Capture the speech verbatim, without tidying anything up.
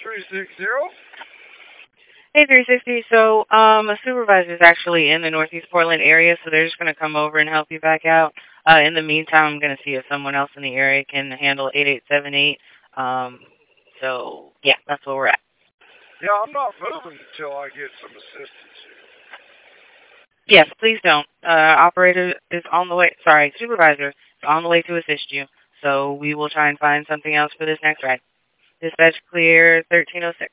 three sixty. Hey, three sixty. So, um, a supervisor is actually in the Northeast Portland area, so they're just going to come over and help you back out. Uh, in the meantime, I'm going to see if someone else in the area can handle eight eight seven eight. Um, so, yeah, that's where we're at. Yeah, I'm not moving until I get some assistance. Yes, please don't. Uh, operator is on the way. Sorry, supervisor is on the way to assist you. So we will try and find something else for this next ride. Dispatch clear thirteen oh six.